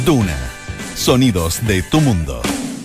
Duna. Sonidos de tu mundo.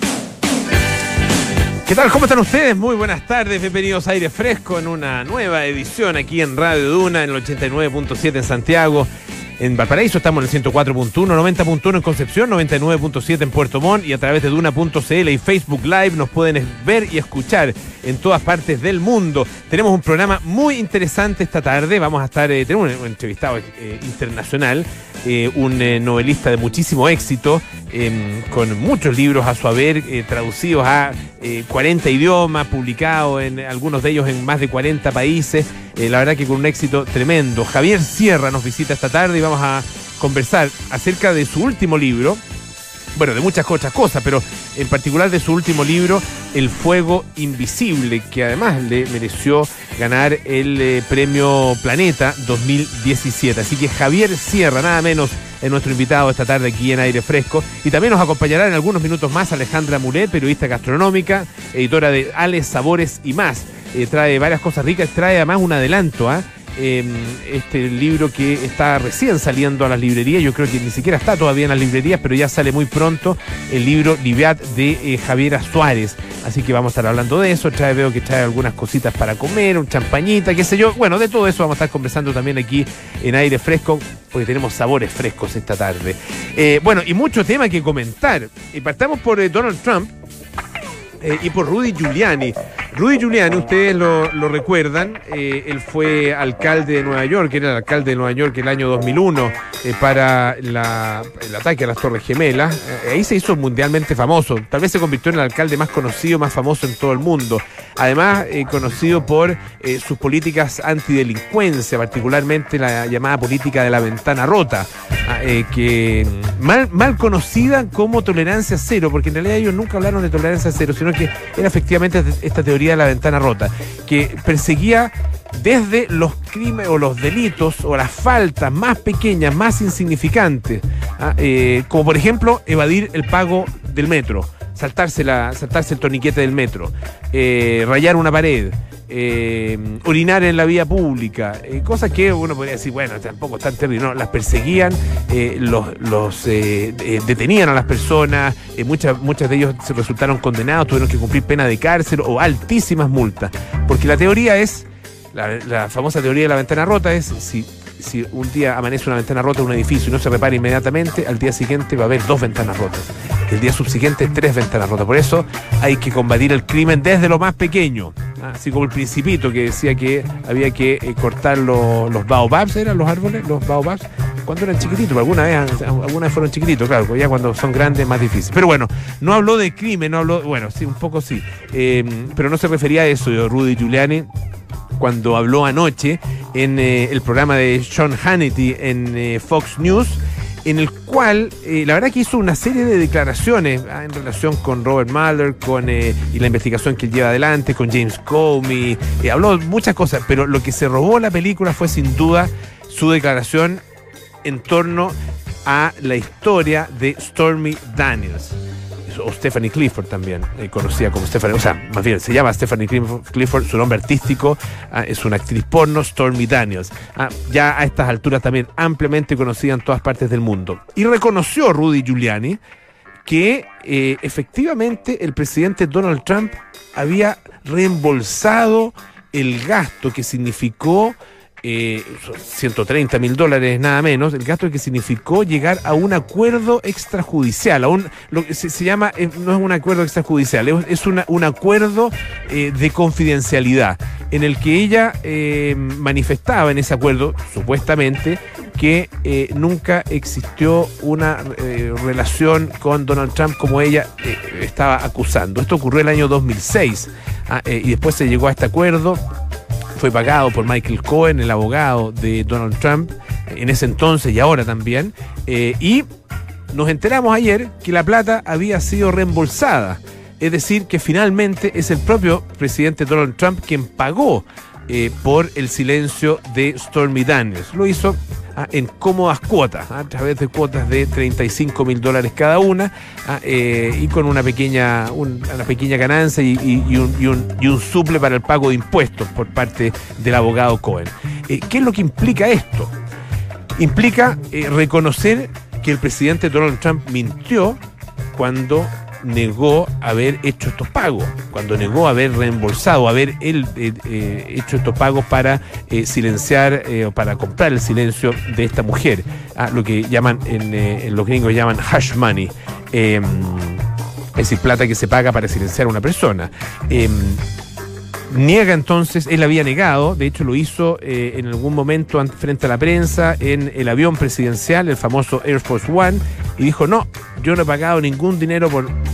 ¿Qué tal? ¿Cómo están ustedes? Muy buenas tardes, bienvenidos a Aire Fresco en una nueva edición aquí en Radio Duna, en el 89.7 en Santiago. En Valparaíso estamos en el 104.1, 90.1 en Concepción, 99.7 en Puerto Montt y a través de Duna.cl y Facebook Live nos pueden ver y escuchar en todas partes del mundo. Tenemos un programa muy interesante esta tarde. Vamos a estar, tenemos un entrevistado internacional, un novelista de muchísimo éxito, con muchos libros a su haber, traducidos a 40 idiomas, publicados en algunos de ellos en más de 40 países. La verdad que con un éxito tremendo. Javier Sierra nos visita esta tarde y vamos a conversar acerca de su último libro. Bueno, de muchas otras cosas, pero en particular de su último libro, El Fuego Invisible, que además le mereció ganar el premio Planeta 2017. Así que Javier Sierra, nada menos, es nuestro invitado esta tarde aquí en Aire Fresco. Y también nos acompañará en algunos minutos más Alejandra Mulet, periodista gastronómica, editora de Ales, Sabores y Más. Trae varias cosas ricas, trae además un adelanto, este libro que está recién saliendo a las librerías. Yo creo que ni siquiera está todavía en las librerías, pero ya sale muy pronto el libro Liviat de Javiera Suárez. Así que vamos a estar hablando de eso. Veo que trae algunas cositas para comer, un champañita, qué sé yo. Bueno, de todo eso vamos a estar conversando también aquí en Aire Fresco, porque tenemos sabores frescos esta tarde. Bueno, y mucho tema que comentar. Partamos por Donald Trump y por Rudy Giuliani. Rudy Giuliani, ustedes lo recuerdan, él fue alcalde de Nueva York, era el alcalde de Nueva York el año 2001 para el ataque a las Torres Gemelas. Ahí se hizo mundialmente famoso, tal vez se convirtió en el alcalde más conocido, más famoso en todo el mundo. Además, conocido por sus políticas antidelincuencia, particularmente la llamada política de la ventana rota, que mal conocida como tolerancia cero, porque en realidad ellos nunca hablaron de tolerancia cero, sino que era efectivamente esta teoría de la ventana rota, que perseguía desde los crímenes o los delitos o las faltas más pequeñas, más insignificantes, como por ejemplo evadir el pago del metro, saltarse el torniquete del metro, rayar una pared, orinar en la vía pública, cosas que uno podría decir, bueno, tampoco es tan terrible. No, las perseguían, detenían a las personas, muchas de ellos se resultaron condenados, tuvieron que cumplir pena de cárcel o altísimas multas, porque la teoría es, la famosa teoría de la ventana rota es, si un día amanece una ventana rota en un edificio y no se repara inmediatamente, al día siguiente va a haber 2 ventanas rotas. El día subsiguiente 3 ventanas rotas. Por eso hay que combatir el crimen desde lo más pequeño. Así como el Principito, que decía que había que cortar los baobabs, ¿eran los árboles? Los baobabs, cuando eran chiquititos, alguna vez fueron chiquititos, claro, ya cuando son grandes es más difícil. Pero bueno, no habló de crimen, bueno, sí, un poco sí, pero no se refería a eso, Rudy Giuliani, cuando habló anoche en el programa de Sean Hannity en Fox News, en el cual la verdad que hizo una serie de declaraciones en relación con Robert Mueller, y la investigación que él lleva adelante, con James Comey, habló muchas cosas, pero lo que se robó la película fue sin duda su declaración en torno a la historia de Stormy Daniels, o Stephanie Clifford también, conocida como Stephanie, o sea, más bien se llama Stephanie Clifford, su nombre artístico es una actriz porno, Stormy Daniels, ya a estas alturas también ampliamente conocida en todas partes del mundo. Y reconoció Rudy Giuliani que efectivamente el presidente Donald Trump había reembolsado el gasto que significó $130,000, nada menos, el gasto que significó llegar a un acuerdo extrajudicial, lo que se llama, no es un acuerdo extrajudicial, es un acuerdo de confidencialidad, en el que ella manifestaba en ese acuerdo, supuestamente, que nunca existió una relación con Donald Trump como ella estaba acusando. Esto ocurrió el año 2006, y después se llegó a este acuerdo. Fue pagado por Michael Cohen, el abogado de Donald Trump, en ese entonces y ahora también. Y nos enteramos ayer que la plata había sido reembolsada. Es decir, que finalmente es el propio presidente Donald Trump quien pagó por el silencio de Stormy Daniels. Lo hizo en cómodas cuotas, a través de cuotas de $35,000 cada una, y con una pequeña ganancia y un suple para el pago de impuestos por parte del abogado Cohen. ¿Qué es lo que implica esto? Implica reconocer que el presidente Donald Trump mintió cuando negó haber hecho estos pagos, cuando negó haber reembolsado, haber él hecho estos pagos para silenciar o para comprar el silencio de esta mujer, lo que llaman los gringos llaman hush money, es decir, plata que se paga para silenciar a una persona. Niega entonces, él había negado, de hecho lo hizo en algún momento frente a la prensa en el avión presidencial, el famoso Air Force One, y dijo: no, yo no he pagado ningún dinero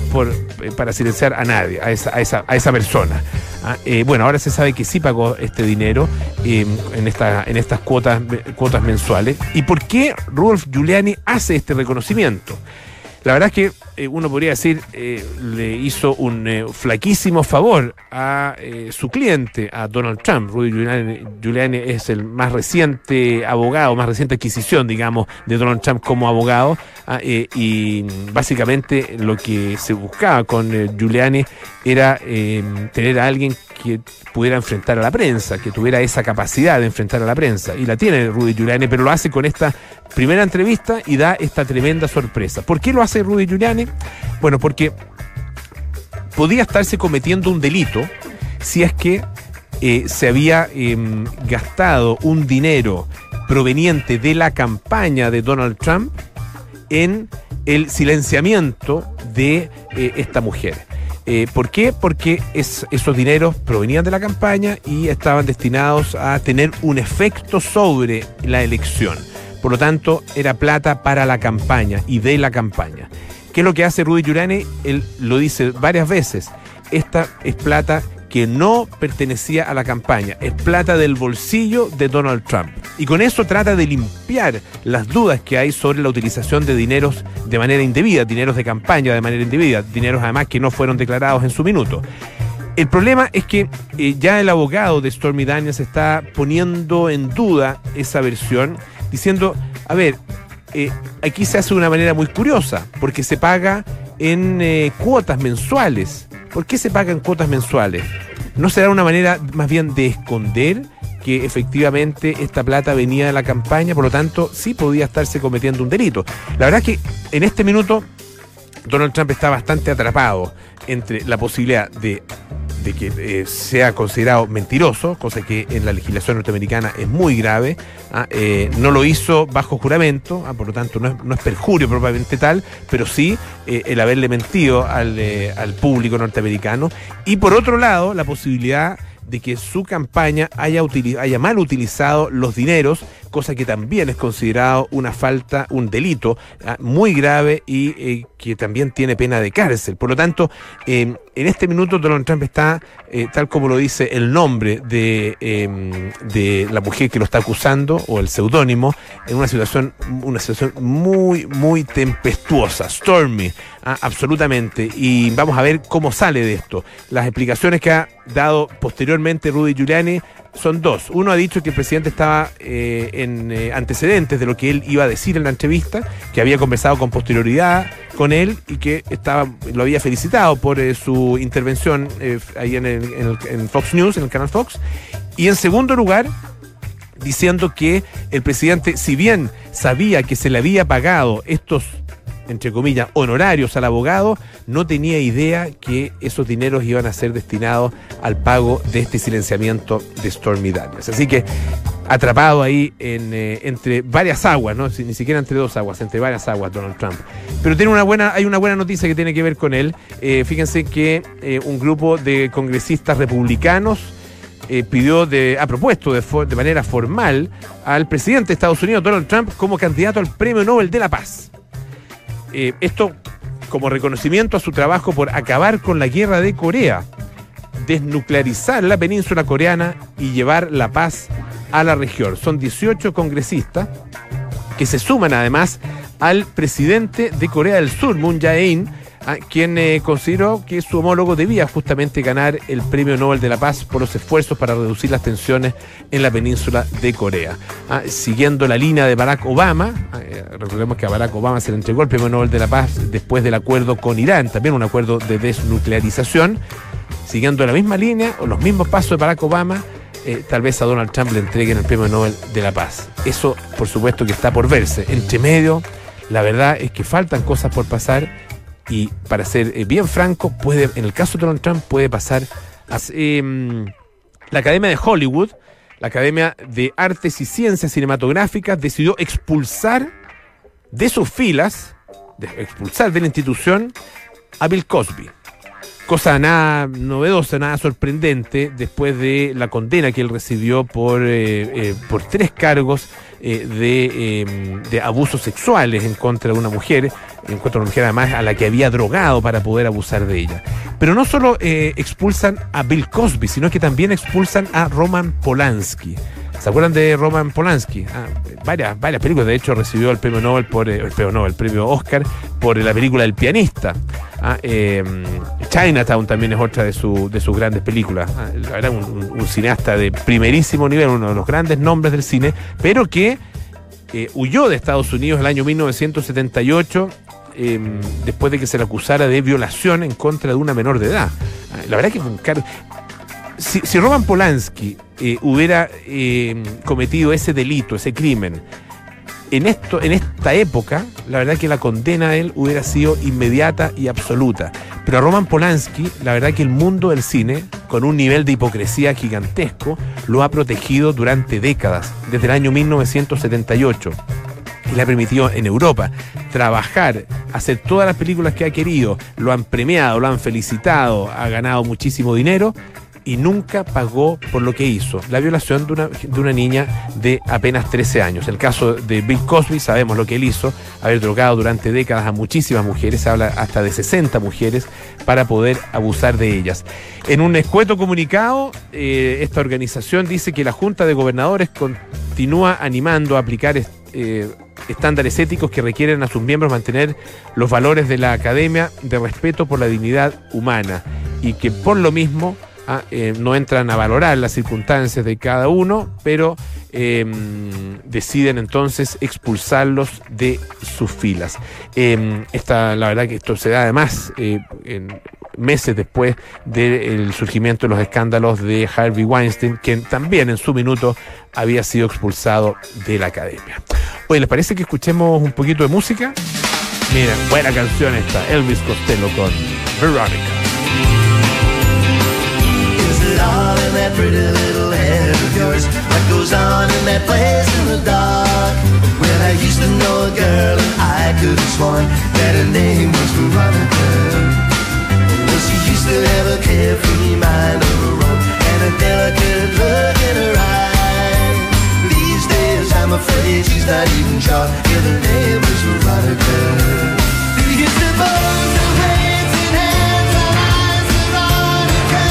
para silenciar a nadie, a esa persona. Bueno, ahora se sabe que sí pagó este dinero en estas cuotas mensuales. ¿Y por qué Rudolph Giuliani hace este reconocimiento? La verdad es que uno podría decir le hizo un flaquísimo favor a su cliente, a Donald Trump. Rudy Giuliani es el más reciente abogado, más reciente adquisición, digamos, de Donald Trump como abogado, y básicamente lo que se buscaba con Giuliani era tener a alguien que pudiera enfrentar a la prensa, que tuviera esa capacidad de enfrentar a la prensa, y la tiene Rudy Giuliani, pero lo hace con esta primera entrevista y da esta tremenda sorpresa. ¿Por qué lo hace Rudy Giuliani? Bueno, porque podía estarse cometiendo un delito si es que se había gastado un dinero proveniente de la campaña de Donald Trump en el silenciamiento de esta mujer. ¿Por qué? Porque esos dineros provenían de la campaña y estaban destinados a tener un efecto sobre la elección. Por lo tanto, era plata para la campaña y de la campaña. ¿Qué es lo que hace Rudy Giuliani? Él lo dice varias veces. Esta es plata que no pertenecía a la campaña, es plata del bolsillo de Donald Trump. Y con eso trata de limpiar las dudas que hay sobre la utilización de dineros de manera indebida, dineros de campaña de manera indebida, dineros además que no fueron declarados en su minuto. El problema es que ya el abogado de Stormy Daniels está poniendo en duda esa versión, diciendo, a ver, aquí se hace de una manera muy curiosa, porque se paga en cuotas mensuales. ¿Por qué se pagan cuotas mensuales? ¿No será una manera más bien de esconder que efectivamente esta plata venía de la campaña? Por lo tanto, sí podía estarse cometiendo un delito. La verdad es que en este minuto Donald Trump está bastante atrapado entre la posibilidad de que sea considerado mentiroso, cosa que en la legislación norteamericana es muy grave. No lo hizo bajo juramento, por lo tanto no es perjurio propiamente tal, pero sí el haberle mentido al público norteamericano. Y por otro lado, la posibilidad de que su campaña haya mal utilizado los dineros, cosa que también es considerado una falta, un delito muy grave y que también tiene pena de cárcel. Por lo tanto, en este minuto Donald Trump está, tal como lo dice el nombre de la mujer que lo está acusando, o el seudónimo, en una situación muy, muy tempestuosa, stormy, absolutamente. Y vamos a ver cómo sale de esto. Las explicaciones que ha dado posteriormente Rudy Giuliani son dos. Uno ha dicho que el presidente estaba en antecedentes de lo que él iba a decir en la entrevista, que había conversado con posterioridad con él y que lo había felicitado por su intervención ahí en Fox News, en el canal Fox. Y en segundo lugar, diciendo que el presidente, si bien sabía que se le había pagado estos, entre comillas, honorarios al abogado, no tenía idea que esos dineros iban a ser destinados al pago de este silenciamiento de Stormy Daniels. Así que atrapado ahí entre varias aguas, ¿no? Ni siquiera entre dos aguas, entre varias aguas Donald Trump. Pero hay una buena noticia que tiene que ver con él. Fíjense que un grupo de congresistas republicanos ha propuesto de manera formal al presidente de Estados Unidos, Donald Trump, como candidato al Premio Nobel de la Paz. Esto como reconocimiento a su trabajo por acabar con la guerra de Corea, desnuclearizar la península coreana y llevar la paz a la región. Son 18 congresistas que se suman además al presidente de Corea del Sur, Moon Jae-in, quien consideró que su homólogo debía justamente ganar el Premio Nobel de la Paz por los esfuerzos para reducir las tensiones en la península de Corea. Siguiendo la línea de Barack Obama, recordemos que a Barack Obama se le entregó el Premio Nobel de la Paz después del acuerdo con Irán, también un acuerdo de desnuclearización. Siguiendo la misma línea o los mismos pasos de Barack Obama, tal vez a Donald Trump le entreguen el Premio Nobel de la Paz. Eso, por supuesto, que está por verse. Entre medio, La verdad es que faltan cosas por pasar y, para ser bien franco, en el caso de Donald Trump puede pasar la Academia de Hollywood, la Academia de Artes y Ciencias Cinematográficas, decidió expulsar de sus filas, expulsar de la institución a Bill Cosby. Cosa nada novedosa, nada sorprendente, después de la condena que él recibió por 3 cargos de abusos sexuales en contra de una mujer, además a la que había drogado para poder abusar de ella. Pero no solo expulsan a Bill Cosby, sino que también expulsan a Roman Polanski. ¿Se acuerdan de Roman Polanski? Varias películas. De hecho, recibió el premio Nobel el premio Oscar por la película El pianista. Chinatown también es otra de sus grandes películas. La verdad, un cineasta de primerísimo nivel, uno de los grandes nombres del cine, pero que huyó de Estados Unidos el año 1978 después de que se le acusara de violación en contra de una menor de edad. La verdad que fue un cargo. Si Roman Polanski hubiera cometido ese delito, ese crimen, en esta época, la verdad que la condena a él hubiera sido inmediata y absoluta. Pero a Roman Polanski, la verdad que el mundo del cine, con un nivel de hipocresía gigantesco, lo ha protegido durante décadas, desde el año 1978. Y le ha permitido en Europa trabajar, hacer todas las películas que ha querido, lo han premiado, lo han felicitado, ha ganado muchísimo dinero, y nunca pagó por lo que hizo, la violación de una niña de apenas 13 años. En el caso de Bill Cosby, sabemos lo que él hizo, haber drogado durante décadas a muchísimas mujeres, se habla hasta de 60 mujeres, para poder abusar de ellas. En un escueto comunicado, esta organización dice que la Junta de Gobernadores continúa animando a aplicar estándares éticos que requieren a sus miembros mantener los valores de la academia de respeto por la dignidad humana, y que por lo mismo no entran a valorar las circunstancias de cada uno, pero deciden entonces expulsarlos de sus filas. La verdad que esto se da además meses después del surgimiento de los escándalos de Harvey Weinstein, quien también en su minuto había sido expulsado de la academia. Oye, ¿les parece que escuchemos un poquito de música? Miren, buena canción esta, Elvis Costello con Veronica. All in that pretty little head of yours, what goes on in that place in the dark? Well, I used to know a girl and I could have sworn that her name was Veronica. Well, she used to have a carefree mind of her own and a delicate look in her eye. These days I'm afraid she's not even sure if her name was Veronica. Do you suppose the hands in hands are eyes Veronica?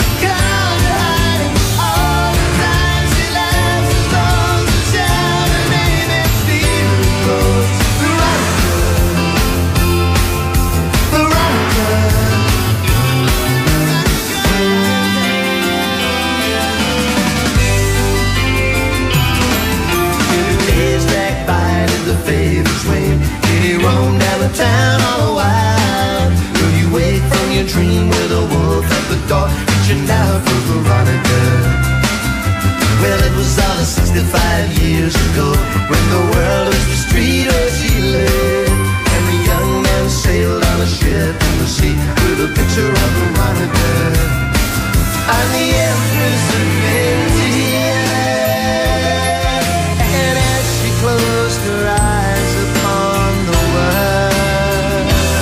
Town all a while. Will you wake from your dream with a wolf at the door, reaching out for Veronica? Well, it was all 65 years ago, when the world was the street where she lived, and the young man sailed on a ship in the sea with a picture of Veronica on the Empress of India. And as she closed her eyes upon the world,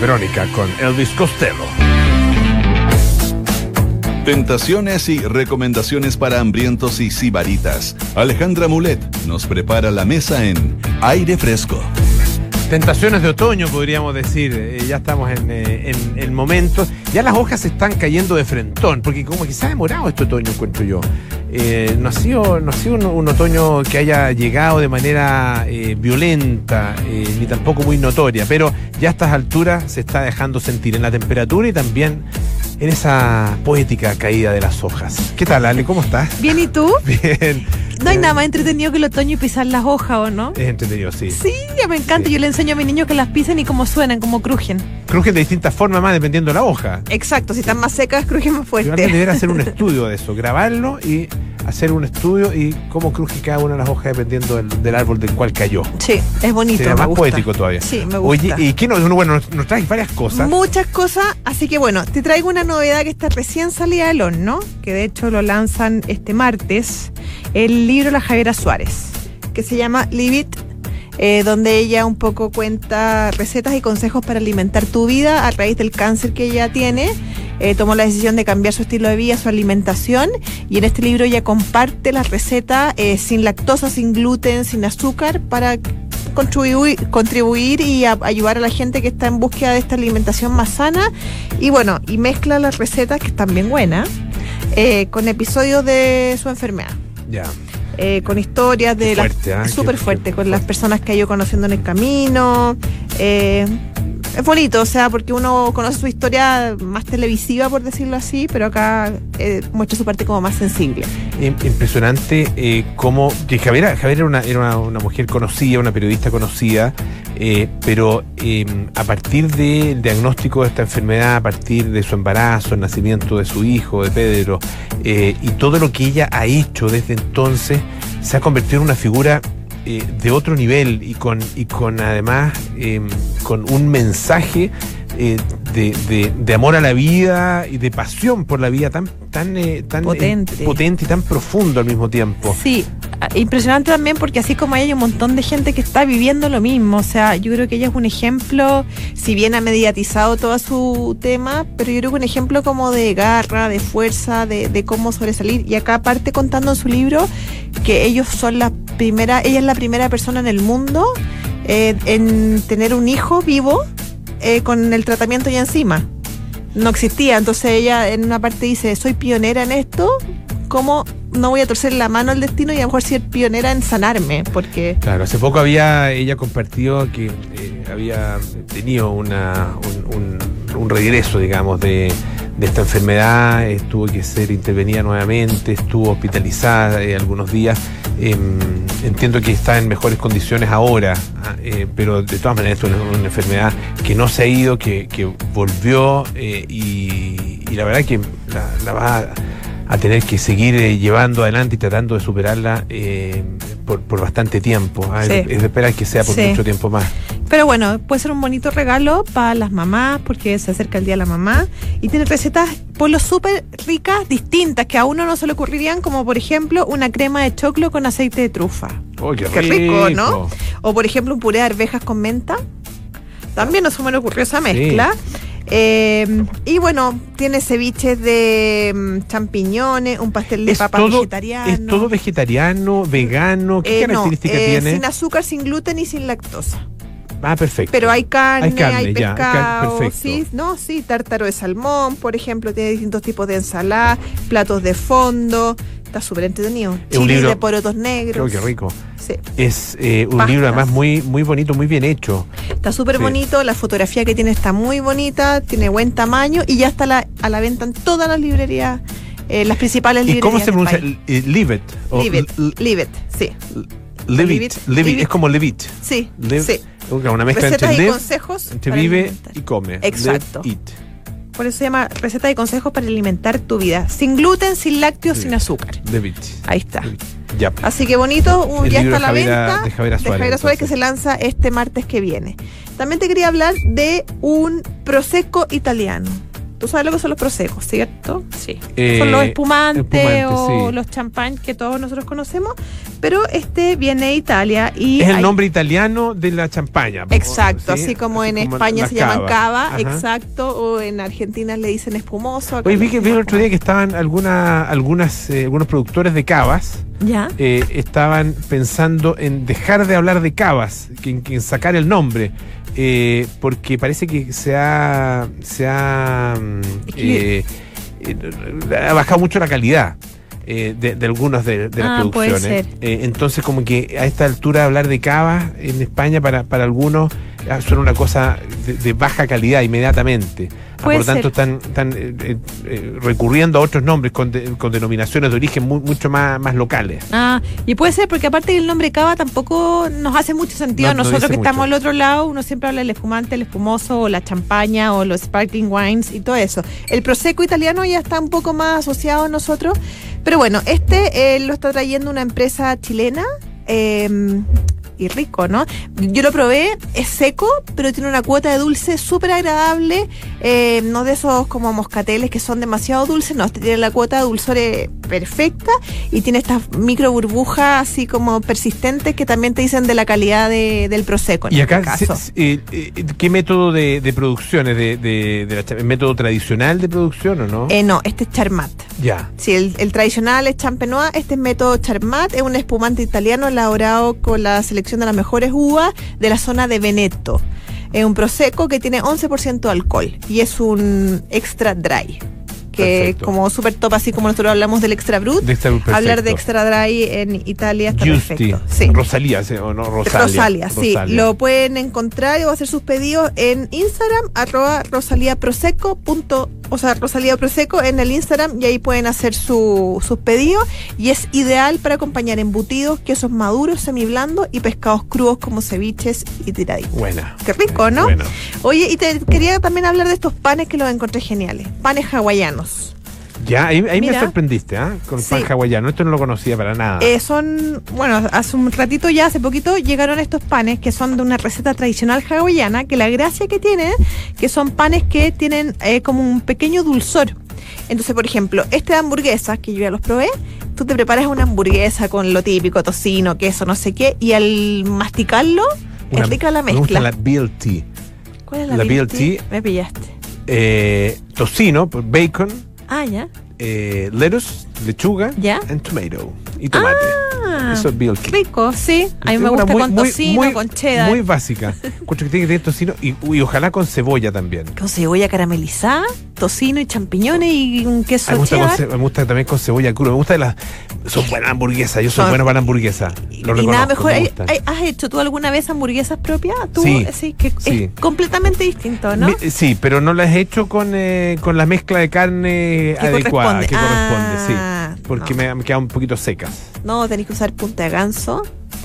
Verónica con Elvis Costello. Tentaciones y recomendaciones para hambrientos y sibaritas. Alejandra Mulet nos prepara la mesa en Aire Fresco. Tentaciones de otoño, podríamos decir. Ya estamos en el momento. Ya las hojas se están cayendo de frentón, porque como que se ha demorado este otoño, encuentro yo. No ha sido un otoño que haya llegado de manera violenta, ni tampoco muy notoria, pero ya a estas alturas se está dejando sentir en la temperatura y también en esa poética caída de las hojas. ¿Qué tal, Ale? ¿Cómo estás? Bien, ¿y tú? Bien. No hay nada más entretenido que el otoño y pisar las hojas, ¿o no? Es entretenido, sí. Sí, ya me encanta. Sí. Yo le enseño a mis niños que las pisen y cómo suenan, cómo crujen. Crujen de distintas formas más dependiendo de la hoja. Exacto, si están más secas, crujen más Yo antes fuerte. debería hacer un estudio de eso, grabarlo y hacer un estudio y cómo cruje cada una de las hojas dependiendo del árbol del cual cayó. Sí, es bonito. Sería me más gusta. poético todavía. Sí, me gusta. Oye, ¿y qué nos traes varias cosas? Muchas cosas, así que bueno, te traigo una novedad que está recién salida del horno, que de hecho lo lanzan este martes, el libro La Javiera Suárez, que se llama Live It, donde ella un poco cuenta recetas y consejos para alimentar tu vida a raíz del cáncer que ella tiene. Tomó la decisión de cambiar su estilo de vida, su alimentación, y en este libro ella comparte las recetas sin lactosa, sin gluten, sin azúcar, para contribuir y ayudar a la gente que está en búsqueda de esta alimentación más sana. Y bueno, y mezcla las recetas, que están bien buenas, con episodios de su enfermedad. Ya. Con historias de Fuerte, súper qué fuerte, con fuerte. las personas que ha ido conociendo en el camino. Es bonito, o sea, porque uno conoce su historia más televisiva, por decirlo así, pero acá muestra su parte como más sensible. Impresionante cómo que Javiera era una mujer conocida, una periodista conocida, pero a partir del diagnóstico de esta enfermedad, a partir de su embarazo, el nacimiento de su hijo, de Pedro, y todo lo que ella ha hecho desde entonces, se ha convertido en una figura de otro nivel y con además con un mensaje de amor a la vida y de pasión por la vida tan potente y tan profundo al mismo tiempo. Sí, impresionante también, porque así como hay un montón de gente que está viviendo lo mismo. O sea, yo creo que ella es un ejemplo, si bien ha mediatizado todo su tema, pero yo creo que un ejemplo como de garra, de fuerza, de cómo sobresalir. Y acá aparte contando en su libro que ella es la primera persona en el mundo en tener un hijo vivo con el tratamiento ya encima. No existía, entonces ella en una parte dice, soy pionera en esto, ¿cómo no voy a torcer la mano al destino y a lo mejor ser pionera en sanarme? Porque Claro, hace poco había ella compartido que había tenido un regreso, digamos, de esta enfermedad, tuvo que ser intervenida nuevamente, estuvo hospitalizada algunos días. Entiendo que está en mejores condiciones ahora, pero de todas maneras es una enfermedad que no se ha ido, que volvió, y la verdad que la va a tener que seguir llevando adelante y tratando de superarla por bastante tiempo. Sí. Es de esperar que sea por Sí. mucho tiempo más. Pero bueno, puede ser un bonito regalo para las mamás, porque se acerca el día de la mamá, y tiene recetas polos súper ricas, distintas, que a uno no se le ocurrirían, como por ejemplo una crema de choclo con aceite de trufa. ¡Oh, qué Qué rico, ¿no? O por ejemplo un puré de arvejas con menta. También no se me ocurrió esa mezcla. Y bueno, tiene ceviches de champiñones, un pastel de papa vegetariano. ¿Es todo vegetariano, vegano? ¿Qué características tiene? Sin azúcar, sin gluten y sin lactosa. Ah, perfecto. Pero hay carne, hay ya, pescado, perfecto. sí, tártaro de salmón, por ejemplo, tiene distintos tipos de ensalada, platos de fondo, está súper entretenido. Es un Chile libro- de porotos negros. Creo que rico. Sí. Es un Pastas. libro además muy, muy bonito, muy bien hecho. Está súper Sí. bonito, la fotografía que tiene está muy bonita, tiene buen tamaño y ya está a la venta en todas las librerías, las principales ¿Y librerías. cómo se del pronuncia? país. Live it. o Live it, live it, sí. Live it. Live it. Es como live it. Sí, Live- sí. Una mezcla Recetas entre y live, consejos entre para vive alimentar. y come. Exacto. Live it. Por eso se llama receta y consejos para alimentar tu vida. Sin gluten, sin lácteos, Sí. sin azúcar. Live it. Ahí está. Live it. Ya. Así que bonito, El ya libro está a la de Javiera- venta de Javiera Suárez, que entonces. se lanza este martes que viene. También te quería hablar de un prosecco italiano. Tú sabes lo que son los prosecos, ¿cierto? Sí. Eh, Son los espumantes o sí. los champán que todos nosotros conocemos, pero este viene de Italia y Es el hay- nombre italiano de la champaña. Exacto, ¿sí? así como en España la se llaman cava, Ajá. exacto, o en Argentina le dicen espumoso. acá Oye, le vi dicen el otro día que estaban algunos productores de cavas ¿Ya? estaban pensando en dejar de hablar de cavas, en sacar el nombre. Porque parece que ha bajado mucho la calidad de algunas de las puede producciones. ser. Entonces, como que a esta altura hablar de cavas en España para algunos suena una cosa de baja calidad inmediatamente. Puede Por lo tanto, ser. están recurriendo a otros nombres con denominaciones de origen mucho más locales. Y puede ser porque aparte que el nombre cava tampoco nos hace mucho sentido. No Nosotros dice que estamos mucho. al otro lado, uno siempre habla del espumante, el espumoso, o la champaña, o los sparkling wines y todo eso. El prosecco italiano ya está un poco más asociado a nosotros. Pero bueno, lo está trayendo una empresa chilena. Y rico, ¿no? Yo lo probé, es seco, pero tiene una cuota de dulce súper agradable, no de esos como moscateles que son demasiado dulces, no, este tiene la cuota de dulzor perfecta y tiene estas micro burbujas así como persistentes que también te dicen de la calidad del prosecco en Y acá, este caso. ¿qué método de producción? ¿Es ¿el método tradicional de producción o no? No, este es Charmat. Ya. Sí, el tradicional es Champenois, este es método Charmat, es un espumante italiano elaborado con la selección de las mejores uvas de la zona de Veneto. Es un prosecco que tiene 11% de alcohol y es un extra dry. Que Perfecto. como súper top, así como nosotros hablamos del extra brut, De extra brut, hablar de perfecto. extra dry en Italia está Giusti. perfecto. Sí. Rosalía, ¿sí? ¿O no? Rosalia, sí. Rosalia. Lo pueden encontrar o hacer sus pedidos en Instagram, @rosaliaprosecco. Rosalía Prosecco en el Instagram y ahí pueden hacer sus pedidos y es ideal para acompañar embutidos, quesos maduros, semiblandos y pescados crudos como ceviches y tiraditos. Buena. Qué rico, ¿no? Buena. Oye, y te quería también hablar de estos panes que los encontré geniales. Panes hawaianos. Ya, ahí me Mira. sorprendiste, ¿ah? Con Sí. pan hawaiano. Esto no lo conocía para nada. Hace un ratito ya, hace poquito, llegaron estos panes que son de una receta tradicional hawaiana, que la gracia que tienen, que son panes que tienen como un pequeño dulzor. Entonces, por ejemplo, este de hamburguesas, que yo ya los probé, tú te preparas una hamburguesa con lo típico, tocino, queso, no sé qué, y al masticarlo, es rica la Me gusta mezcla. la BLT. ¿Cuál es la la BLT? BLT. Me pillaste. Tocino, bacon, Ya. lettuce, lechuga Ya. and tomato. Y tomate. Eso es BLT. Rico, sí. A mí Es me una gusta con tocino, con cheddar. Muy básica. Encuentro que tiene que tener tocino y ojalá con cebolla también. Con cebolla caramelizada, tocino y champiñones y un queso Me gusta, cheddar. me gusta también con cebolla cruda. Me gusta son buenas hamburguesas. Yo soy Son- bueno para hamburguesas. Lo Y nada reconozco, mejor. me gustan. ¿Has hecho tú alguna vez hamburguesas propias? ¿Tú? Sí, que sí. es completamente distinto, ¿no? Sí, pero no las he hecho con la mezcla de carne Que adecuada corresponde. que corresponde, Ah, sí. Porque no. me quedan un poquito secas. No, tenéis que usar punta de ganso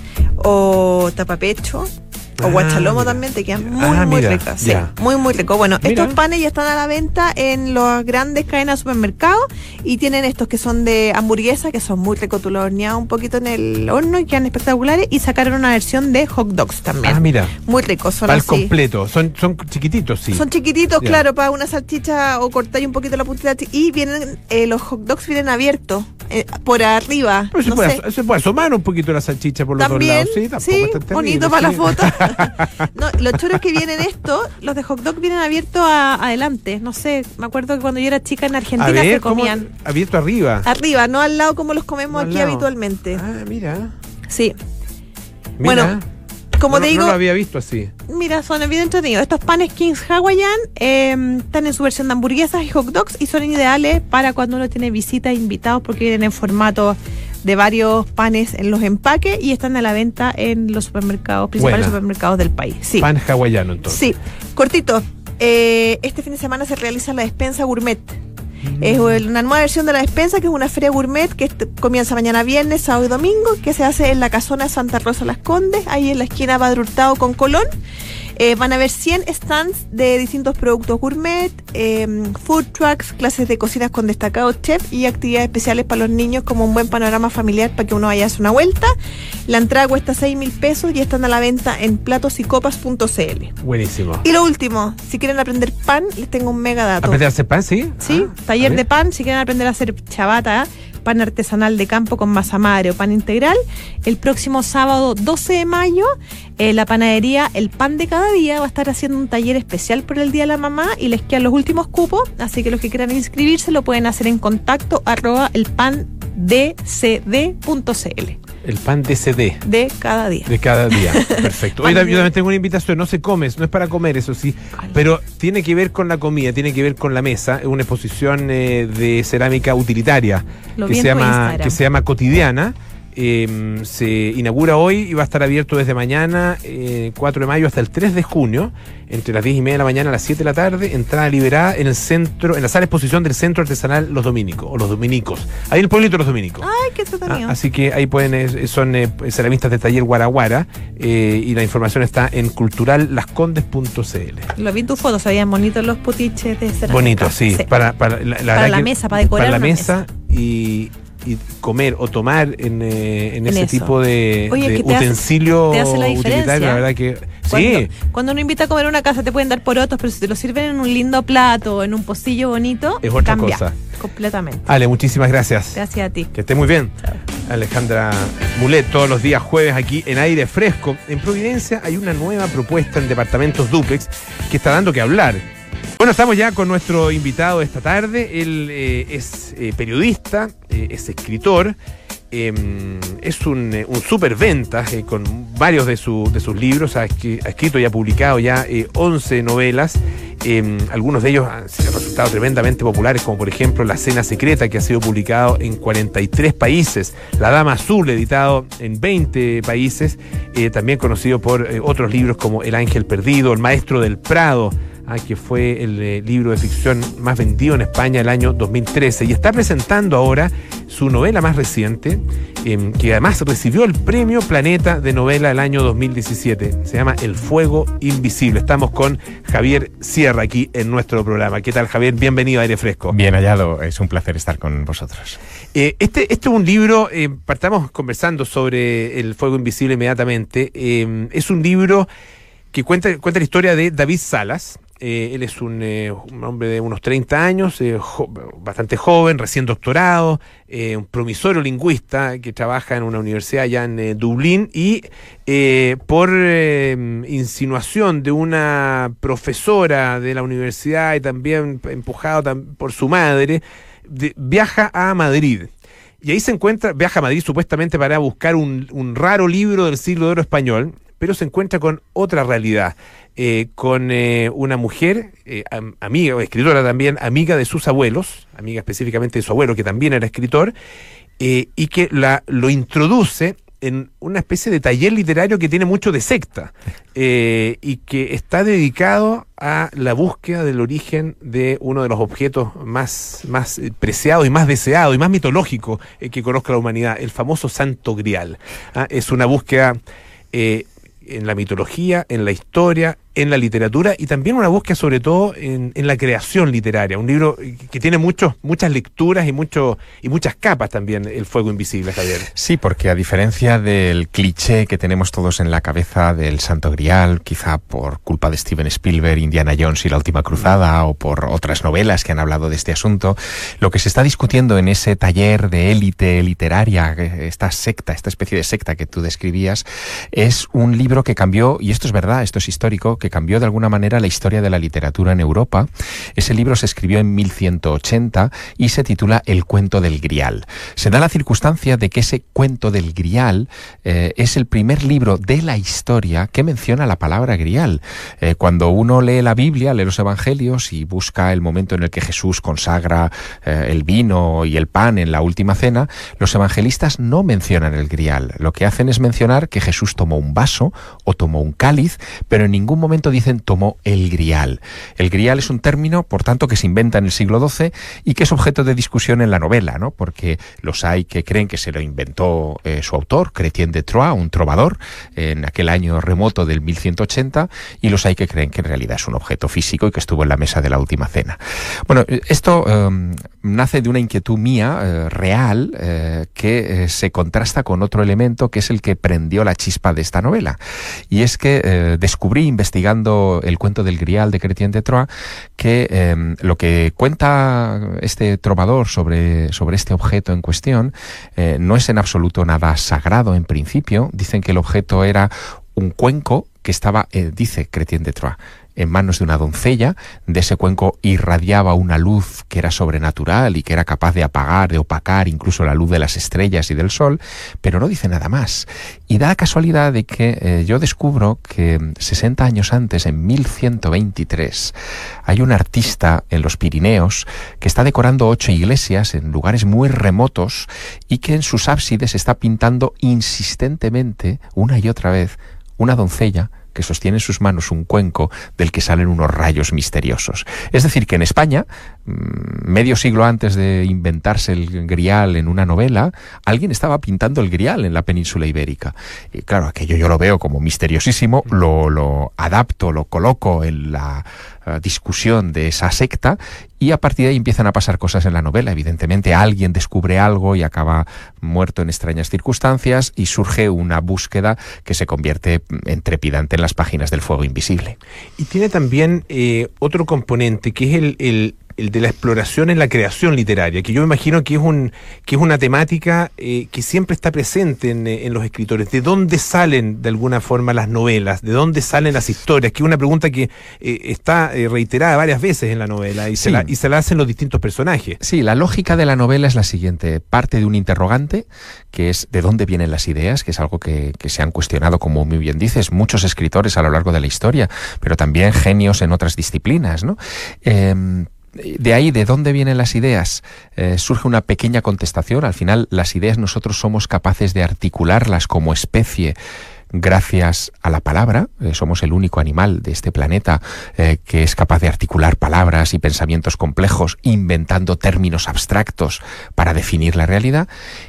o tapapecho. O guachalomo mira. también, te quedan Ah, muy mira, ricas. Sí, ya. muy rico. Bueno, Mira. estos panes ya están a la venta en las grandes cadenas de supermercados y tienen estos que son de hamburguesa, que son muy ricos. Tú los horneas un poquito en el horno y quedan espectaculares. Y sacaron una versión de hot dogs también. Ah, mira. Muy ricos, son Para el así. completo. Son chiquititos, sí. Son chiquititos, Ya. claro, para una salchicha o cortar un poquito la puntita. Y vienen, los hot dogs vienen abiertos por arriba. Pero no sé. se puede asomar un poquito la salchicha por los dos También, lados. Sí, tampoco es tan terrible, bonito para sí. la foto. No, los choros que vienen los de hot dog vienen abiertos adelante. No sé, me acuerdo que cuando yo era chica en A Argentina ver, se ¿cómo? comían Abierto arriba. arriba, no al lado como los comemos No al aquí lado. habitualmente. Ah, mira. Sí, Mira. Bueno, como No, te digo, no lo había visto así. mira, son bien entretenidos. Estos panes Kings Hawaiian están en su versión de hamburguesas y hot dogs y son ideales para cuando uno tiene visitas e invitados porque vienen en formato de varios panes en los empaques y están a la venta en los supermercados, principales Buena. supermercados del país. Sí. Pan hawaiano, entonces. Sí, cortito. Este fin de semana se realiza la despensa gourmet. Es una nueva versión de la despensa, que es una feria gourmet que comienza mañana viernes, sábado y domingo, que se hace en la casona Santa Rosa Las Condes, ahí en la esquina Padre Hurtado con Colón. Van a haber 100 stands de distintos productos gourmet, food trucks, clases de cocinas con destacados chefs y actividades especiales para los niños, como un buen panorama familiar para que uno vaya a hacer una vuelta. La entrada cuesta 6.000 pesos y están a la venta en platosycopas.cl. Buenísimo. Y lo último, si quieren aprender pan, les tengo un mega dato. ¿Aprender a hacer pan, sí? Sí, taller de pan, si quieren aprender a hacer ciabatta, pan artesanal de campo con masa madre o pan integral. El próximo sábado 12 de mayo, la panadería El Pan de Cada Día va a estar haciendo un taller especial por el Día de la Mamá y les quedan los últimos cupos, así que los que quieran inscribirse lo pueden hacer en contacto @elpandcd.cl. El pan DCD. De cada día. De cada día. Perfecto. Hoy yo también tengo una invitación. No se come, no es para comer, eso sí. Pero tiene que ver con la comida, tiene que ver con la mesa. Es una exposición de cerámica utilitaria que se llama Cotidiana. Se inaugura hoy y va a estar abierto desde mañana, 4 de mayo, hasta el 3 de junio, entre las 10:30 de la mañana a las 7 de la tarde. Entrada liberada en el centro, en la sala de exposición del Centro Artesanal Los Dominicos, o Los Dominicos. Ahí en el pueblito Los Dominicos. ¡Ay, qué entretenido! Así que ahí pueden, son ceramistas de taller Guaraguara, y la información está en culturallascondes.cl. Lo vi en tu foto, se veían bonitos los potiches de cerámica. Bonitos, sí. Para la mesa, para decorar para la una mesa. Y comer o tomar en ese eso. tipo de utensilio te hace la utilitario, la verdad que cuando uno invita a comer a una casa te pueden dar porotos, pero si te lo sirven en un lindo plato, en un pocillo bonito, es otra cambia cosa. Completamente. Ale, muchísimas gracias. Gracias a ti. Que estés muy bien. Chao. Alejandra Mulet, todos los días jueves aquí en Aire Fresco. En Providencia hay una nueva propuesta en departamentos dúplex que está dando que hablar. Bueno, estamos ya con nuestro invitado esta tarde. Él es periodista, es escritor, es un superventa con varios de sus libros. Ha escrito y ha publicado ya 11 novelas. Algunos de ellos han resultado tremendamente populares, como por ejemplo La Cena Secreta, que ha sido publicado en 43 países. La Dama Azul, editado en 20 países. También conocido por otros libros como El Ángel Perdido, El Maestro del Prado, que fue el libro de ficción más vendido en España el año 2013, y está presentando ahora su novela más reciente, que además recibió el premio Planeta de novela del año 2017. Se llama El Fuego Invisible. Estamos con Javier Sierra aquí en nuestro programa. ¿Qué tal, Javier? Bienvenido a Aire Fresco. Bien hallado, es un placer estar con vosotros. Este es un libro, partamos conversando sobre El Fuego Invisible inmediatamente. Es un libro que cuenta la historia de David Salas. Él es un hombre de unos 30 años, bastante joven, recién doctorado, un promisorio lingüista que trabaja en una universidad allá en Dublín, y por insinuación de una profesora de la universidad y también empujado por su madre, viaja a Madrid. Y ahí viaja a Madrid supuestamente para buscar un raro libro del siglo de oro español, pero se encuentra con otra realidad, con una mujer, amiga, o escritora también, amiga de sus abuelos, amiga específicamente de su abuelo, que también era escritor, y que lo introduce en una especie de taller literario que tiene mucho de secta, y que está dedicado a la búsqueda del origen de uno de los objetos más preciados y más deseados y más mitológicos que conozca la humanidad, el famoso Santo Grial. Es una búsqueda en la mitología, en la historia, en la literatura, y también una búsqueda sobre todo en la creación literaria. Un libro que tiene muchas lecturas y muchas capas también, El Fuego Invisible, Javier. Sí, porque a diferencia del cliché que tenemos todos en la cabeza del Santo Grial, quizá por culpa de Steven Spielberg, Indiana Jones y la Última Cruzada, o por otras novelas que han hablado de este asunto, lo que se está discutiendo en ese taller de élite literaria, esta secta, esta especie de secta que tú describías, es un libro que cambió, y esto es verdad, esto es histórico, que cambió de alguna manera la historia de la literatura en Europa. Ese libro se escribió en 1180 y se titula El Cuento del Grial. Se da la circunstancia de que ese Cuento del Grial es el primer libro de la historia que menciona la palabra Grial. Cuando uno lee la Biblia, lee los Evangelios y busca el momento en el que Jesús consagra el vino y el pan en la última cena, los evangelistas no mencionan el Grial. Lo que hacen es mencionar que Jesús tomó un vaso o tomó un cáliz, pero en ningún momento momento, dicen, tomó el grial. El grial es un término, por tanto, que se inventa en el siglo XII y que es objeto de discusión en la novela, ¿no? Porque los hay que creen que se lo inventó su autor, Chrétien de Troyes, un trovador, en aquel año remoto del 1180, y los hay que creen que en realidad es un objeto físico y que estuvo en la mesa de la última cena. Bueno, esto nace de una inquietud mía, real, que se contrasta con otro elemento que es el que prendió la chispa de esta novela. Y es que descubrí, investigando el cuento del grial de Chrétien de Troyes, que lo que cuenta este trovador sobre este objeto en cuestión no es en absoluto nada sagrado en principio. Dicen que el objeto era un cuenco que estaba, dice Chrétien de Troyes, en manos de una doncella. De ese cuenco irradiaba una luz que era sobrenatural y que era capaz de apagar, de opacar incluso la luz de las estrellas y del sol, pero no dice nada más. Y da la casualidad de que yo descubro que 60 años antes, en 1123, hay un artista en los Pirineos que está decorando 8 iglesias en lugares muy remotos y que en sus ábsides está pintando insistentemente, una y otra vez, una doncella que sostiene en sus manos un cuenco del que salen unos rayos misteriosos. Es decir, que en España, medio siglo antes de inventarse el grial en una novela, alguien estaba pintando el grial en la península ibérica. Y claro, aquello yo lo veo como misteriosísimo, lo adapto, lo coloco en la discusión de esa secta, y a partir de ahí empiezan a pasar cosas en la novela. Evidentemente alguien descubre algo y acaba muerto en extrañas circunstancias, y surge una búsqueda que se convierte en trepidante en las páginas del Fuego Invisible. Y tiene también otro componente, que es el de la exploración en la creación literaria, que yo me imagino que es una temática que siempre está presente en los escritores. ¿De dónde salen de alguna forma las novelas? ¿De dónde salen las historias? Que es una pregunta que está reiterada varias veces en la novela y se la hacen los distintos personajes. Sí, la lógica de la novela es la siguiente. Parte de un interrogante, que es ¿de dónde vienen las ideas?, que es algo que se han cuestionado, como muy bien dices, muchos escritores a lo largo de la historia, pero también genios en otras disciplinas, ¿no? De ahí, ¿de dónde vienen las ideas? Surge una pequeña contestación. Al final, las ideas nosotros somos capaces de articularlas como especie gracias a la palabra. Somos el único animal de este planeta que es capaz de articular palabras y pensamientos complejos, inventando términos abstractos para definir la realidad.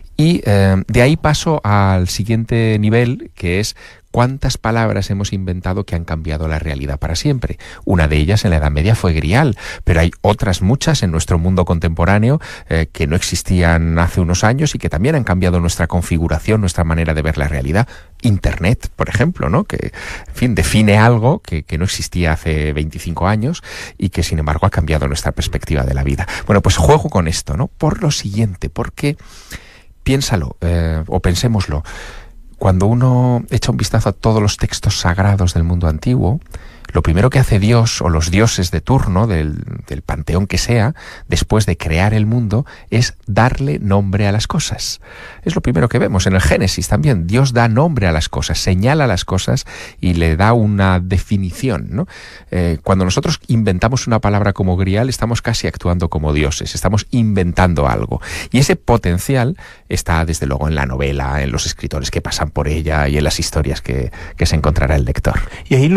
Y de ahí paso al siguiente nivel, que es ¿cuántas palabras hemos inventado que han cambiado la realidad para siempre? Una de ellas en la Edad Media fue grial, pero hay otras muchas en nuestro mundo contemporáneo que no existían hace unos años y que también han cambiado nuestra configuración, nuestra manera de ver la realidad. Internet, por ejemplo, ¿no? Que, en fin, define algo que no existía hace 25 años y que, sin embargo, ha cambiado nuestra perspectiva de la vida. Bueno, pues juego con esto, ¿no? Por lo siguiente, porque piénsalo, o pensémoslo. Cuando uno echa un vistazo a todos los textos sagrados del mundo antiguo, lo primero que hace Dios o los dioses de turno del panteón que sea, después de crear el mundo, es darle nombre a las cosas. Es lo primero que vemos en el Génesis también. Dios da nombre a las cosas, señala las cosas y le da una definición, ¿no? Cuando nosotros inventamos una palabra como grial, estamos casi actuando como dioses, estamos inventando algo. Y ese potencial está, desde luego, en la novela, en los escritores que pasan por ella y en las historias que se encontrará el lector. Y ahí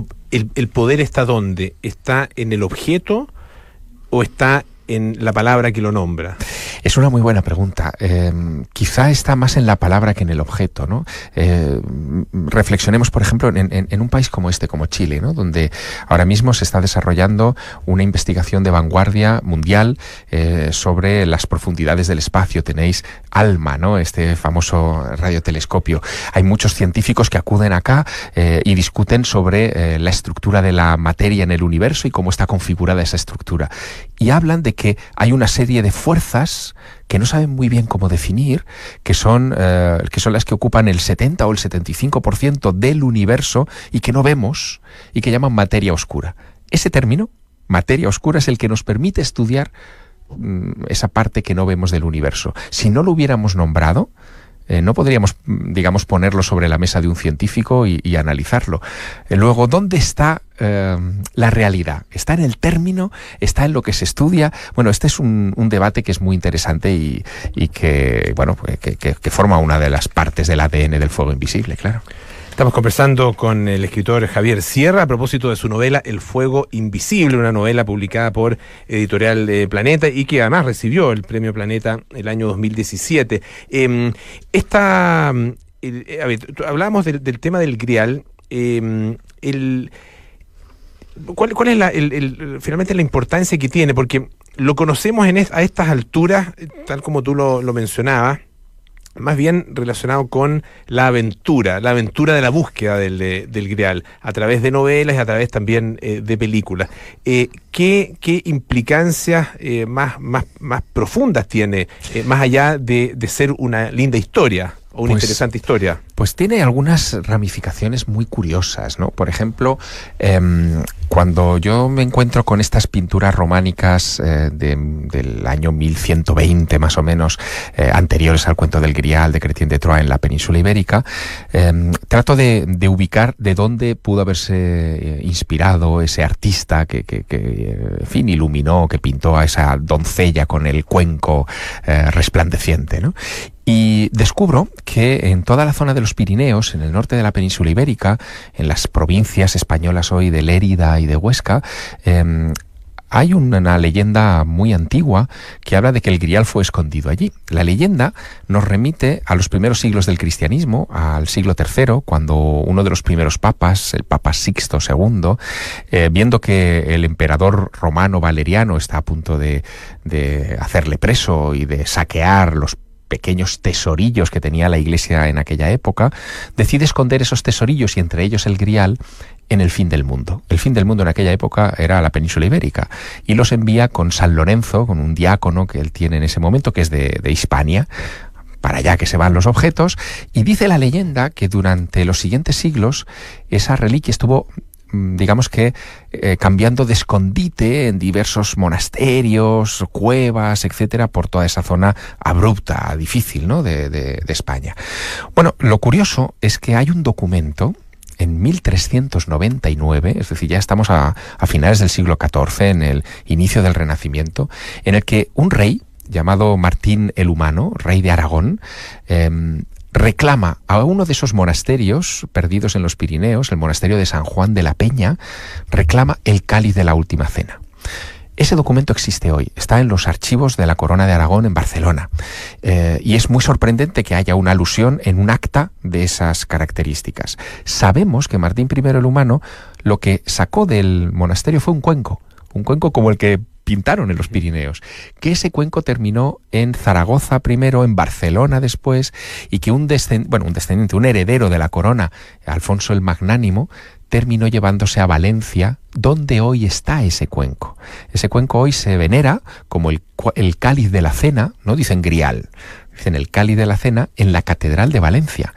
el poder está ¿dónde? ¿Está en el objeto o está en la palabra que lo nombra? Es una muy buena pregunta. Quizá está más en la palabra que en el objeto, ¿no? Reflexionemos, por ejemplo, en un país como este, como Chile, ¿no? Donde ahora mismo se está desarrollando una investigación de vanguardia mundial sobre las profundidades del espacio. Tenéis ALMA, ¿no? Este famoso radiotelescopio. Hay muchos científicos que acuden acá y discuten sobre la estructura de la materia en el universo y cómo está configurada esa estructura. Y hablan de que hay una serie de fuerzas que no saben muy bien cómo definir, que son las que ocupan el 70 o el 75% del universo y que no vemos, y que llaman materia oscura. Ese término, materia oscura, es el que nos permite estudiar esa parte que no vemos del universo. Si no lo hubiéramos nombrado, no podríamos, digamos, ponerlo sobre la mesa de un científico y analizarlo. Luego, ¿dónde está la realidad? ¿Está en el término? ¿Está en lo que se estudia? Bueno, este es un debate que es muy interesante y que, bueno, que forma una de las partes del ADN del Fuego Invisible, claro. Estamos conversando con el escritor Javier Sierra a propósito de su novela El Fuego Invisible, una novela publicada por Editorial Planeta y que además recibió el Premio Planeta el año 2017. Hablábamos del tema del Grial. ¿Cuál es finalmente la importancia que tiene? Porque lo conocemos a estas alturas, tal como tú lo mencionabas, más bien relacionado con la aventura de la búsqueda del Grial, a través de novelas y a través también de películas. ¿Qué implicancias más profundas tiene, más allá de ser una linda historia o una interesante historia? Pues tiene algunas ramificaciones muy curiosas, ¿no? Por ejemplo, cuando yo me encuentro con estas pinturas románicas del año 1120 más o menos, anteriores al cuento del Grial de Chrétien de Troyes en la península ibérica, trato de ubicar de dónde pudo haberse inspirado ese artista que en fin, iluminó, que pintó a esa doncella con el cuenco resplandeciente, ¿no? Y descubro que en toda la zona de los Pirineos, en el norte de la península ibérica, en las provincias españolas hoy de Lérida y de Huesca, hay una leyenda muy antigua que habla de que el Grial fue escondido allí. La leyenda nos remite a los primeros siglos del cristianismo, al siglo III, cuando uno de los primeros papas, el Papa Sixto II, viendo que el emperador romano Valeriano está a punto de hacerle preso y de saquear los pequeños tesorillos que tenía la Iglesia en aquella época, decide esconder esos tesorillos y entre ellos el Grial en el fin del mundo. El fin del mundo en aquella época era la península ibérica y los envía con San Lorenzo, con un diácono que él tiene en ese momento, que es de Hispania, para allá que se van los objetos, y dice la leyenda que durante los siguientes siglos esa reliquia estuvo, digamos que cambiando de escondite en diversos monasterios, cuevas, etcétera, por toda esa zona abrupta, difícil, ¿no?, de España. Bueno, lo curioso es que hay un documento en 1399, es decir, ya estamos a finales del siglo XIV, en el inicio del Renacimiento, en el que un rey llamado Martín el Humano, rey de Aragón, reclama a uno de esos monasterios perdidos en los Pirineos, el monasterio de San Juan de la Peña, reclama el cáliz de la última cena. Ese documento existe hoy, está en los archivos de la Corona de Aragón en Barcelona, y es muy sorprendente que haya una alusión en un acta de esas características. Sabemos que Martín I el Humano lo que sacó del monasterio fue un cuenco como el que pintaron en los Pirineos, que ese cuenco terminó en Zaragoza primero, en Barcelona después, y que un heredero de la corona, Alfonso el Magnánimo, terminó llevándose a Valencia, donde hoy está ese cuenco. Ese cuenco hoy se venera como el cáliz de la cena, no dicen Grial, dicen el cáliz de la cena, en la Catedral de Valencia.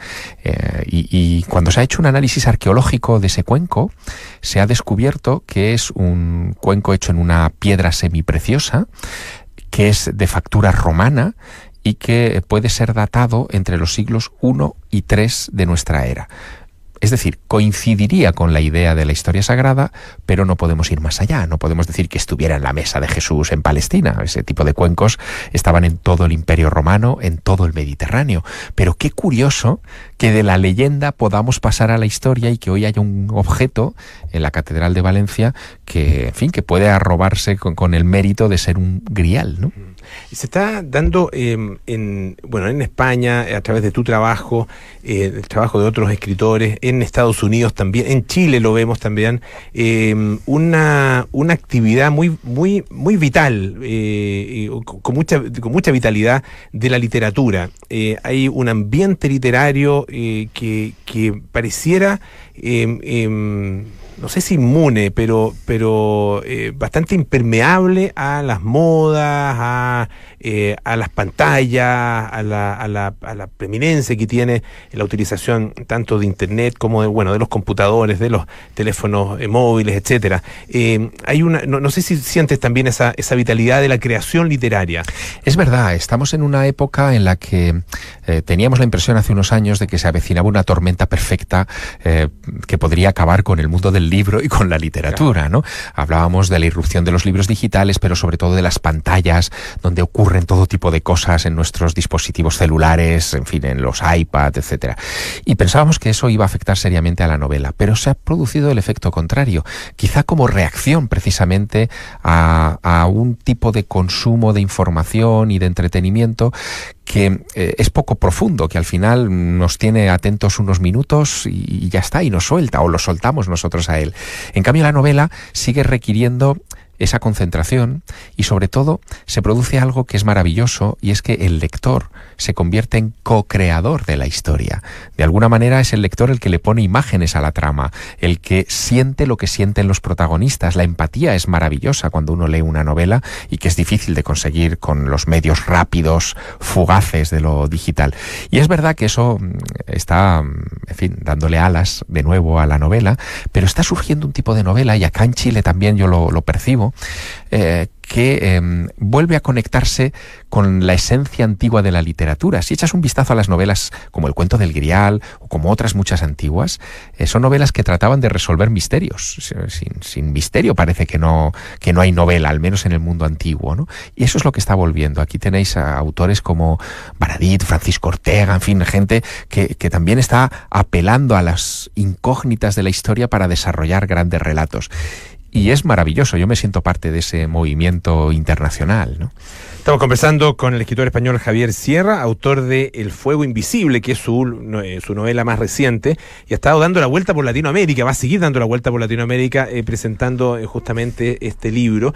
Y cuando se ha hecho un análisis arqueológico de ese cuenco, se ha descubierto que es un cuenco hecho en una piedra semipreciosa, que es de factura romana y que puede ser datado entre los siglos I y III de nuestra era. Es decir, coincidiría con la idea de la historia sagrada, pero no podemos ir más allá. No podemos decir que estuviera en la mesa de Jesús en Palestina. Ese tipo de cuencos estaban en todo el Imperio Romano, en todo el Mediterráneo. Pero qué curioso que de la leyenda podamos pasar a la historia y que hoy haya un objeto en la Catedral de Valencia que, en fin, que puede arrobarse con el mérito de ser un grial, ¿no? Se está dando en España, a través de tu trabajo, el trabajo de otros escritores, en Estados Unidos también, en Chile lo vemos también, una actividad muy vital, con mucha vitalidad de la literatura. Hay un ambiente literario que pareciera, no sé si inmune, pero bastante impermeable a las modas, a las pantallas, a la preeminencia que tiene la utilización tanto de internet como de los computadores, de los teléfonos móviles, etcétera. Hay no sé si sientes también esa vitalidad de la creación literaria. Es verdad, estamos en una época en la que teníamos la impresión hace unos años de que se avecinaba una tormenta perfecta que podría acabar con el mundo del el libro y con la literatura, ¿no? Hablábamos de la irrupción de los libros digitales, pero sobre todo de las pantallas, donde ocurren todo tipo de cosas en nuestros dispositivos celulares, en fin, en los iPad, etcétera. Y pensábamos que eso iba a afectar seriamente a la novela, pero se ha producido el efecto contrario, quizá como reacción precisamente a un tipo de consumo de información y de entretenimiento que es poco profundo, que al final nos tiene atentos unos minutos y ya está, y nos suelta, o lo soltamos nosotros a él. En cambio, la novela sigue requiriendo esa concentración y sobre todo se produce algo que es maravilloso, y es que el lector se convierte en co-creador de la historia. De alguna manera es el lector el que le pone imágenes a la trama, el que siente lo que sienten los protagonistas. La empatía es maravillosa cuando uno lee una novela, y que es difícil de conseguir con los medios rápidos, fugaces de lo digital. Y es verdad que eso está, en fin, dándole alas de nuevo a la novela, pero está surgiendo un tipo de novela, y acá en Chile también yo lo percibo, que vuelve a conectarse con la esencia antigua de la literatura. Si echas un vistazo a las novelas como El cuento del Grial o como otras muchas antiguas, son novelas que trataban de resolver misterios. Sin misterio parece que no hay novela, al menos en el mundo antiguo, ¿no? Y eso es lo que está volviendo. Aquí tenéis a autores como Baradit, Francisco Ortega, en fin, gente que también está apelando a las incógnitas de la historia para desarrollar grandes relatos. Y es maravilloso, yo me siento parte de ese movimiento internacional, ¿no? Estamos conversando con el escritor español Javier Sierra, autor de El fuego invisible, que es su novela más reciente, y ha estado dando la vuelta por Latinoamérica, va a seguir dando la vuelta por Latinoamérica presentando justamente este libro.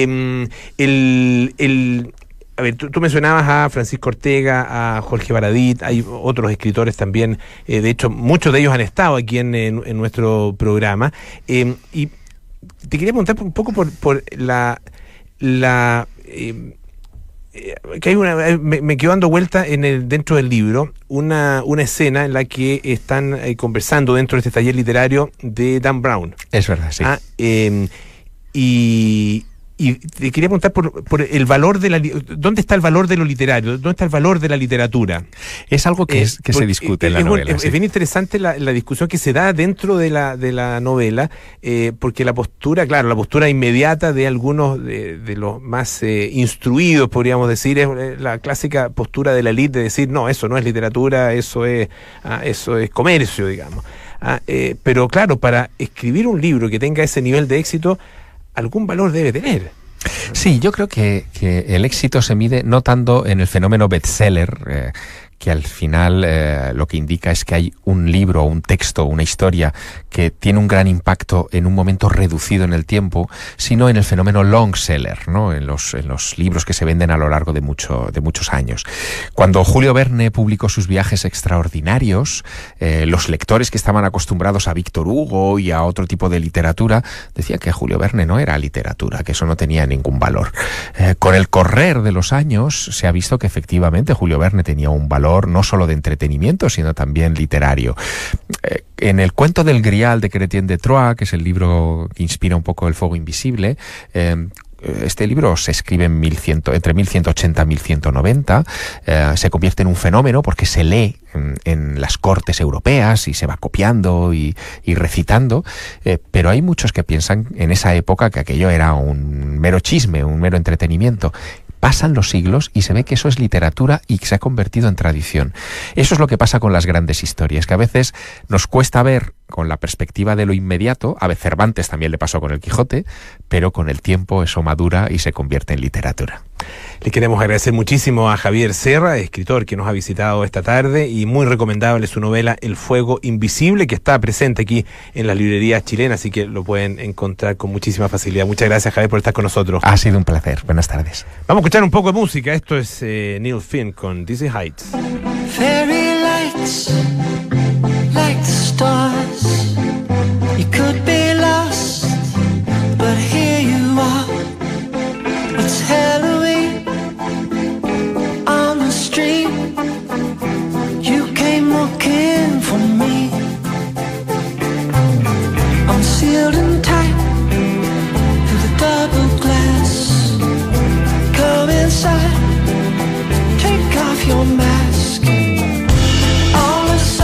A ver, tú mencionabas a Francisco Ortega, a Jorge Baradit, hay otros escritores también, de hecho muchos de ellos han estado aquí en nuestro programa, y te quería preguntar un poco por que hay me quedo dando vuelta dentro del libro una escena en la que están conversando dentro de este taller literario de Dan Brown. Es verdad, sí. Y te quería preguntar por el valor ¿dónde está el valor de lo literario? ¿Dónde está el valor de la literatura? Es algo que se discute en la novela. Es bien interesante la discusión que se da dentro de la novela, porque la postura inmediata de algunos de los más instruidos, podríamos decir, es la clásica postura de la élite de decir, no, eso no es literatura, eso es comercio, digamos. Pero claro, para escribir un libro que tenga ese nivel de éxito, algún valor debe tener. Sí, yo creo que el éxito se mide no tanto en el fenómeno bestseller, que al final lo que indica es que hay un libro, un texto, una historia que tiene un gran impacto en un momento reducido en el tiempo, sino en el fenómeno long seller, ¿no? En los libros que se venden a lo largo de muchos años. Cuando Julio Verne publicó sus Viajes extraordinarios, los lectores que estaban acostumbrados a Víctor Hugo y a otro tipo de literatura decían que Julio Verne no era literatura, que eso no tenía ningún valor. Con el correr de los años se ha visto que efectivamente Julio Verne tenía un valor no solo de entretenimiento, sino también literario. En El cuento del Grial de Chrétien de Troyes, que es el libro que inspira un poco El fuego invisible, este libro se escribe entre 1180 y 1190, se convierte en un fenómeno porque se lee en las cortes europeas y se va copiando y recitando, pero hay muchos que piensan en esa época que aquello era un mero chisme, un mero entretenimiento. Pasan los siglos y se ve que eso es literatura y que se ha convertido en tradición. Eso es lo que pasa con las grandes historias, que a veces nos cuesta ver con la perspectiva de lo inmediato. A veces Cervantes también le pasó con el Quijote, pero con el tiempo eso madura y se convierte en literatura. Le queremos agradecer muchísimo a Javier Sierra, escritor que nos ha visitado esta tarde, y muy recomendable su novela El fuego invisible, que está presente aquí en las librerías chilenas, así que lo pueden encontrar con muchísima facilidad. Muchas gracias, Javier, por estar con nosotros. Ha sido un placer. Buenas tardes. Vamos a escuchar un poco de música. Esto es Neil Finn con Dizzy Heights. Fairy lights, like the stars. You could be lost, but here you are. It's Halloween on the street. You came looking for me. I'm sealed and tight to the double glass. Come inside, take off your mask. All the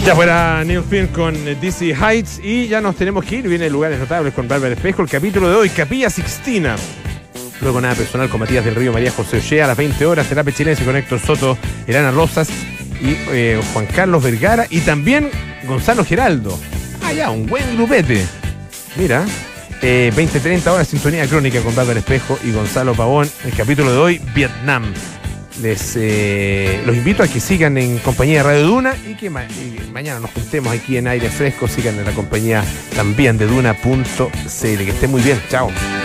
Ya fuera Neil Finn con DC Heights y ya nos tenemos que ir. Viene Lugares Notables con Bárbara Espejo. El capítulo de hoy, Capilla Sixtina. Luego Nada Personal con Matías del Río, María José Ochea. A las 20 horas, Terapia Chilense con Héctor Soto, Elana Rosas y Juan Carlos Vergara. Y también Gonzalo Geraldo. Ah, ya, un buen grupete. Mira, 20-30 horas, Sintonía Crónica con Bárbara Espejo y Gonzalo Pavón. El capítulo de hoy, Vietnam. Los invito a que sigan en compañía de Radio Duna y que mañana nos juntemos aquí en Aire Fresco. Sigan en la compañía también de Duna.cl. Que estén muy bien. Chao.